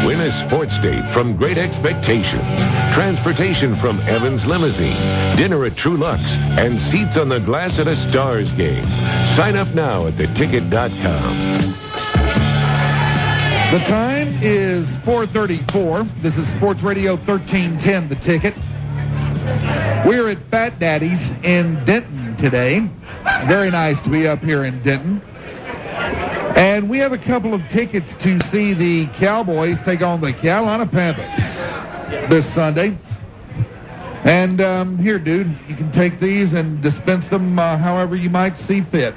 Win a sports date from Great Expectations, transportation from Evans Limousine, dinner at True Lux, and seats on the glass at a Stars game. Sign up now at theticket.com. The time is 4:34. This is Sports Radio 1310, The Ticket. We're at Fat Daddy's in Denton today. Very nice to be up here in Denton. And we have a couple of tickets to see the Cowboys take on the Carolina Panthers this Sunday. And here, dude, you can take these and dispense them however you might see fit.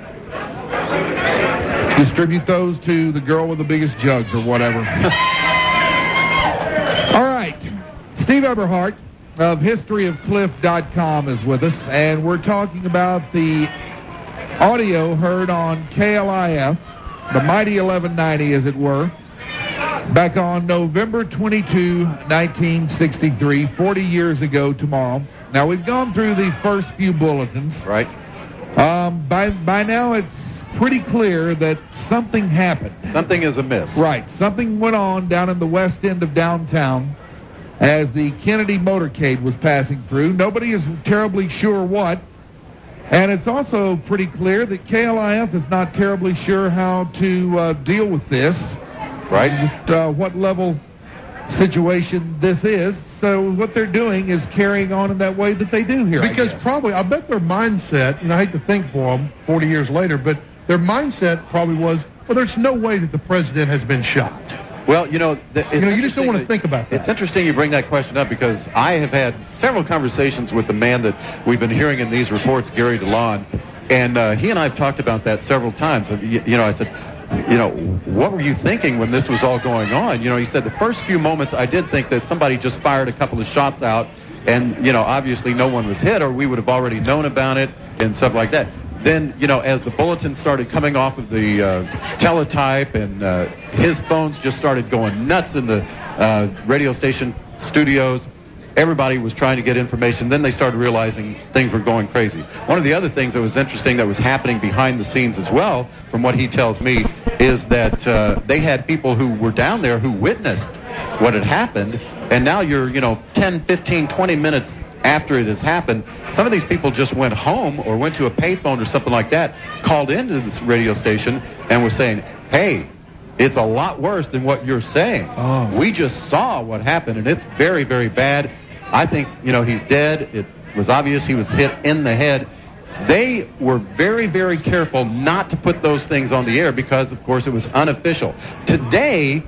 Distribute those to the girl with the biggest jugs or whatever. All right. Steve Eberhardt of historyofcliff.com is with us, and we're talking about the audio heard on KLIF, the mighty 1190 as it were, back on November 22, 1963, 40 years ago tomorrow. Now, we've gone through the first few bulletins. Right. By now, it's pretty clear that something happened. Something is amiss. Right. Something went on down in the west end of downtown as the Kennedy motorcade was passing through. Nobody is terribly sure what. And it's also pretty clear that KLIF is not terribly sure how to deal with this. Right. Just what level situation this is. So what they're doing is carrying on in that way that they do here. Because probably, I bet their mindset, and I hate to think for them 40 years later, but their mindset probably was, well, there's no way that the president has been shot. Well, you just don't want to think about that. It's interesting you bring that question up because I have had several conversations with the man that we've been hearing in these reports, Gary DeLon, and he and I have talked about that several times. I said, what were you thinking when this was all going on? He said the first few moments I did think that somebody just fired a couple of shots out and, obviously no one was hit or we would have already known about it and stuff like that. Then, as the bulletin started coming off of the teletype and his phones just started going nuts in the radio station studios, everybody was trying to get information. Then they started realizing things were going crazy. One of the other things that was interesting that was happening behind the scenes as well, from what he tells me, is that they had people who were down there who witnessed what had happened. And now you're, 10, 15, 20 minutes after it has happened, some of these people just went home or went to a payphone or something like that, called into this radio station and was saying, hey, it's a lot worse than what you're saying. Oh. We just saw what happened, and it's very, very bad. I think, he's dead. It was obvious he was hit in the head. They were very, very careful not to put those things on the air because, of course, it was unofficial. Today,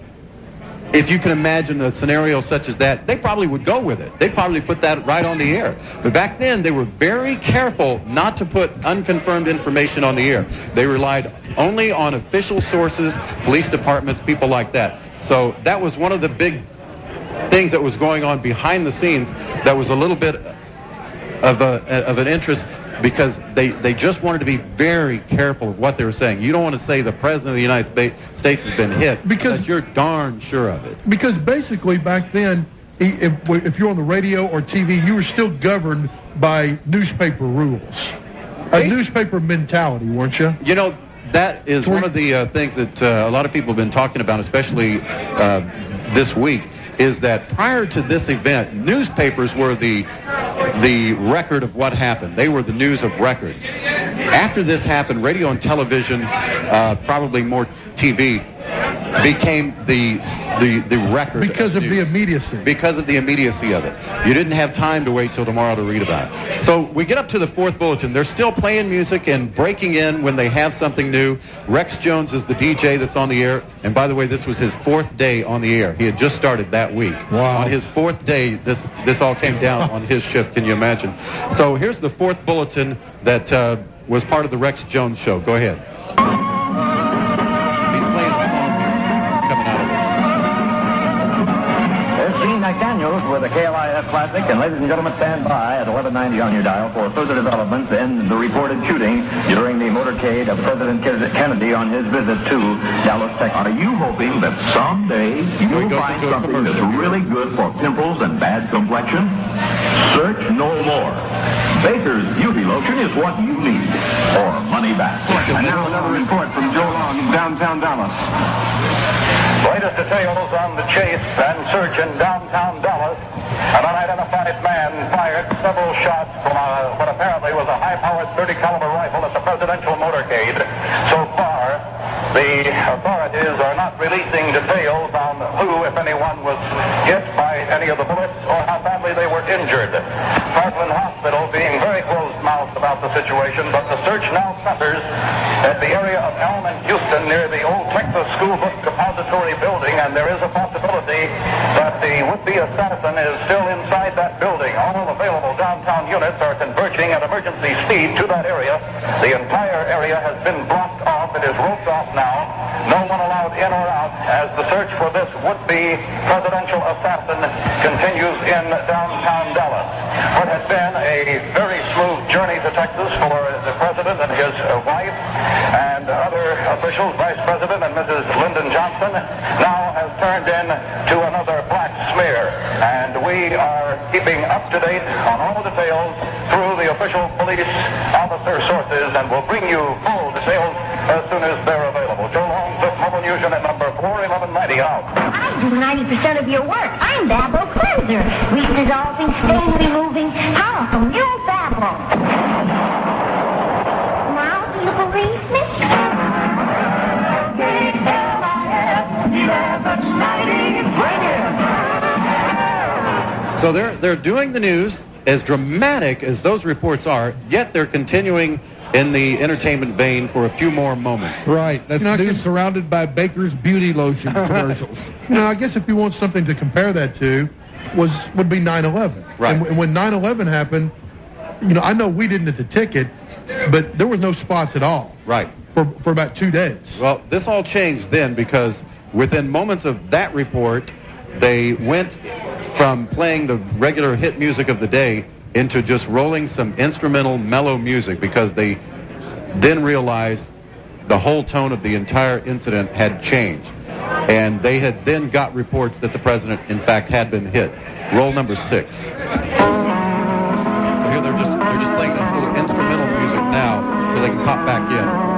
if you can imagine a scenario such as that, they probably would go with it. They'd probably put that right on the air. But back then, they were very careful not to put unconfirmed information on the air. They relied only on official sources, police departments, people like that. So that was one of the big things that was going on behind the scenes that was a little bit of an interest because they just wanted to be very careful of what they were saying. You don't want to say the President of the United States has been hit because you're darn sure of it. Because basically back then, if you're on the radio or TV, you were still governed by newspaper rules. A newspaper mentality, weren't you? That is one of the things that a lot of people have been talking about, especially this week, is that prior to this event, newspapers were the record of what happened. They were the news of record. After this happened, radio and television, probably more TV, became the record because of the immediacy. Because of the immediacy of it. You didn't have time to wait till tomorrow to read about it. So we get up to the fourth bulletin. They're still playing music and breaking in when they have something new. Rex Jones is the DJ that's on the air. And by the way, this was his fourth day on the air. He had just started that week. Wow. On his fourth day, this all came down on his shift. Can you imagine? So here's the fourth bulletin that was part of the Rex Jones show. Go ahead. McDaniels with the KLIF Classic, and ladies and gentlemen, stand by at 1190 on your dial for further developments in the reported shooting during the motorcade of President Kennedy on his visit to Dallas, Texas. Are you hoping that someday you'll find something that's really good for pimples and bad complexion? Search no more. Baker's Beauty Lotion is what you need, or money back. And now another report from Joe Long in downtown Dallas. Latest details on the chase and search in downtown Dallas. An unidentified man fired several shots from what apparently was a high-powered .30 caliber rifle at the presidential motorcade. So far, the authorities are not releasing details on who, if anyone, was hit by any of the bullets or how badly they were injured. Parkland Hospital being very closed-mouthed about the situation, but the search now centers at the area of Elm and Houston near the old Texas School Book Depository building, and there is a possibility that the would-be assassin is still inside that building. All available downtown units are converging at emergency speed to that area. The entire area has been blocked off. It is roped off now. No one allowed in or out as the search for this would-be presidential assassin continues in downtown Dallas. What had been a very smooth journey to Texas for the president and his wife and other officials, Vice President and Mrs. Lyndon Johnson, now has turned into another black smear. And we are keeping up to date on all the details through the official police officer sources, and will bring you full details as soon as they're available. Joe Holmes, Fifth Mobile News Unit number 41190 out. I do 90% of your work. I'm Babel Cleanser. Weak dissolving, stain removing, powerful new Babel. Now, do you believe me? So they're doing the news as dramatic as those reports are, yet they're continuing in the entertainment vein for a few more moments. Right. That's news surrounded by Baker's Beauty Lotion commercials. I guess if you want something to compare that to, would be 9/11. Right. And when 9/11 happened, I know we didn't at the ticket, but there was no spots at all. Right. For about 2 days. Well, this all changed then because within moments of that report, they went from playing the regular hit music of the day into just rolling some instrumental mellow music because they then realized the whole tone of the entire incident had changed. And they had then got reports that the president, in fact, had been hit. Roll number 6. So here they're just playing this little instrumental music now so they can pop back in.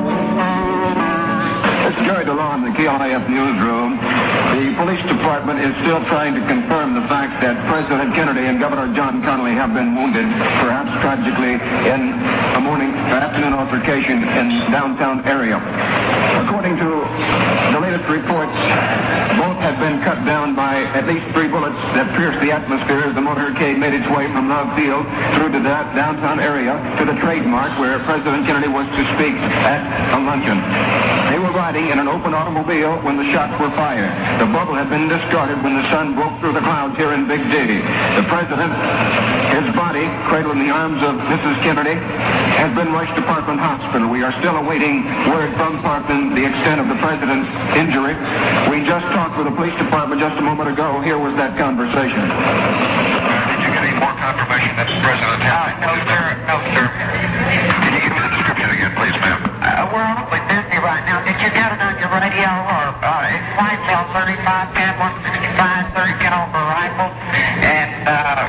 It's Jerry DeLon in the KLIF newsroom. The police department is still trying to confirm the fact that President Kennedy and Governor John Connally have been wounded, perhaps tragically, in a afternoon altercation in downtown area. According to the latest reports, both had been cut down by at least 3 bullets that pierced the atmosphere as the motorcade made its way from Love Field through to that downtown area to the Trademark where President Kennedy was to speak at a luncheon. They were riding in an open automobile when the shots were fired. The bubble had been discarded when the sun broke through the clouds here in Big D. The president, his body cradled in the arms of Mrs. Kennedy, has been rushed to Parkland Hospital. We are still awaiting word from Parkland the extent of the president's injury. We just talked with the police department just a moment ago. Here was that conversation. Did you get any more confirmation that the president had? No, sir. No, sir. Can you give me the description again, please, ma'am? We're awfully busy right now. Did you get it on your radio or it's Whitetail 35, Pan 165, 30 caliber rifle, and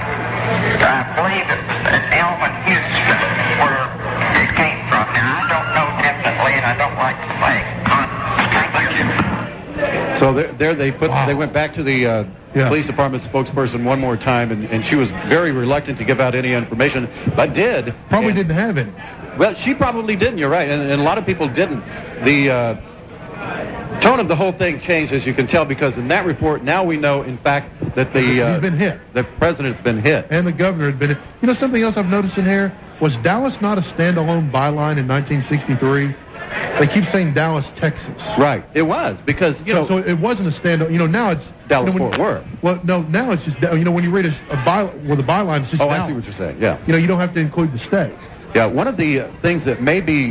I believe it was at Elm and Houston where it came from. Now, I don't know definitely, and I don't like to say. Thank you. So they went back to the police department spokesperson one more time, and she was very reluctant to give out any information, but did. Probably didn't have any. Well, she probably didn't, you're right, and a lot of people didn't. The tone of the whole thing changed, as you can tell, because in that report, now we know, in fact, that he's been hit. The president's been hit. And the governor had been hit. Something else I've noticed in here, was Dallas not a standalone byline in 1963? They keep saying Dallas, Texas. Right. It was, because, So it wasn't a standalone. Now it's... Dallas-Fort Worth. Well, no, now it's just... when you read a the byline, it's just Dallas. I see what you're saying, yeah. You don't have to include the state. Yeah, one of the things that may be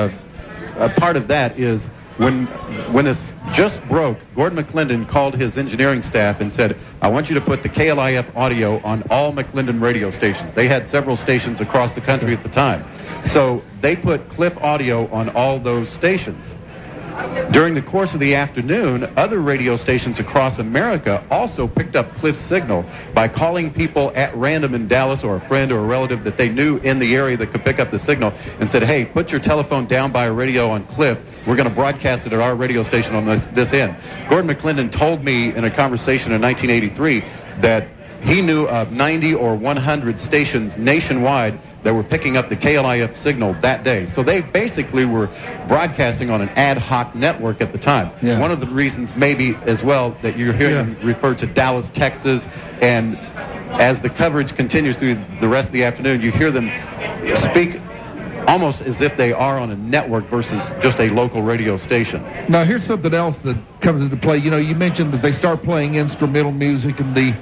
a part of that is when this just broke, Gordon McClendon called his engineering staff and said, I want you to put the KLIF audio on all McClendon radio stations. They had several stations across the country at the time. So they put Cliff audio on all those stations. during the course of the afternoon, other radio stations across America also picked up Cliff's signal by calling people at random in Dallas, or a friend or a relative that they knew in the area that could pick up the signal, and said, hey, put your telephone down by a radio on Cliff. We're going to broadcast it at our radio station on this end. Gordon McClendon told me in a conversation in 1983 that he knew of 90 or 100 stations nationwide that were picking up the KLIF signal that day. So they basically were broadcasting on an ad hoc network at the time. Yeah. One of the reasons maybe as well that you're hearing them refer to Dallas, Texas, and as the coverage continues through the rest of the afternoon, you hear them speak almost as if they are on a network versus just a local radio station. Now, here's something else that comes into play. You know, you mentioned that they start playing instrumental music and the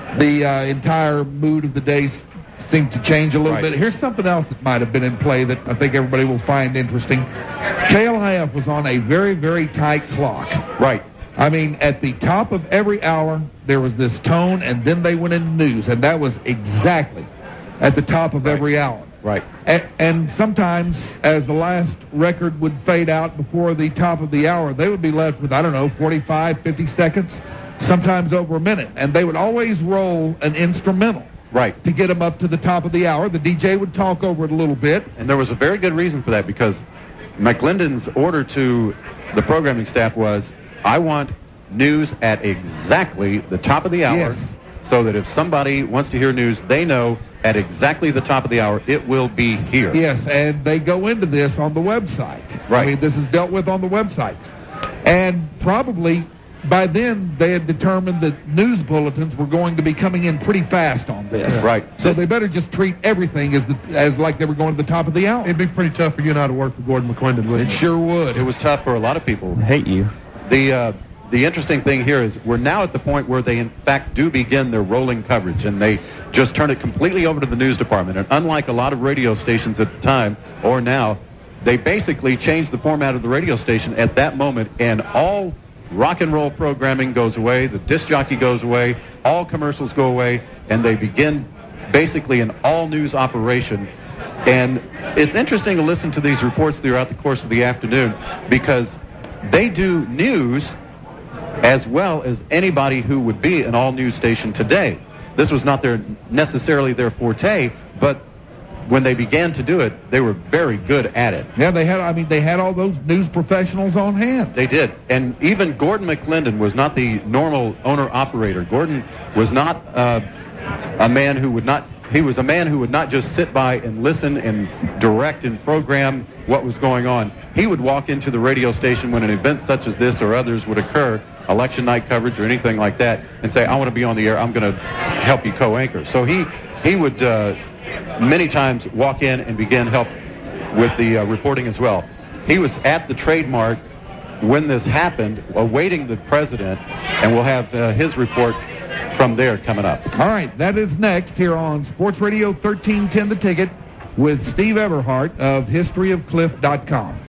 entire mood of the day seemed to change a little bit. Here's something else that might have been in play that I think everybody will find interesting. KLIF was on a very, very tight clock. Right. I mean, at the top of every hour, there was this tone, and then they went into news, and that was exactly at the top of every hour. Right. And sometimes, as the last record would fade out before the top of the hour, they would be left with, 45, 50 seconds, sometimes over a minute. And they would always roll an instrumental. Right. To get them up to the top of the hour. The DJ would talk over it a little bit. And there was a very good reason for that, because McClendon's order to the programming staff was, I want news at exactly the top of the hour, so that if somebody wants to hear news, they know at exactly the top of the hour it will be here. Yes, and they go into this on the website. Right. I mean, this is dealt with on the website. And probably by then they had determined that news bulletins were going to be coming in pretty fast on this. Right. So they better just treat everything as like they were going to the top of the hour. It'd be pretty tough for you and I to work for Gordon McClendon, wouldn't it? Sure would. It was tough for a lot of people. I hate you. The interesting thing here is we're now at the point where they, in fact, do begin their rolling coverage, and they just turn it completely over to the news department. And unlike a lot of radio stations at the time, or now, they basically change the format of the radio station at that moment, and all rock and roll programming goes away, the disc jockey goes away, all commercials go away, and they begin basically an all-news operation. And it's interesting to listen to these reports throughout the course of the afternoon, because they do news as well as anybody who would be an all-news station today. This was not necessarily their forte, but when they began to do it, they were very good at it. Yeah, they had all those news professionals on hand. They did. And even Gordon McClendon was not the normal owner-operator. Gordon was not a man who would not... He was a man who would not just sit by and listen and direct and program what was going on. He would walk into the radio station when an event such as this or others would occur, election night coverage or anything like that, and say, I want to be on the air, I'm going to help you co-anchor. So he would many times walk in and begin help with the reporting as well. He was at the trademark when this happened, awaiting the president, and we'll have his report from there coming up. All right, that is next here on Sports Radio 1310 The Ticket with Steve Everhart of historyofcliff.com.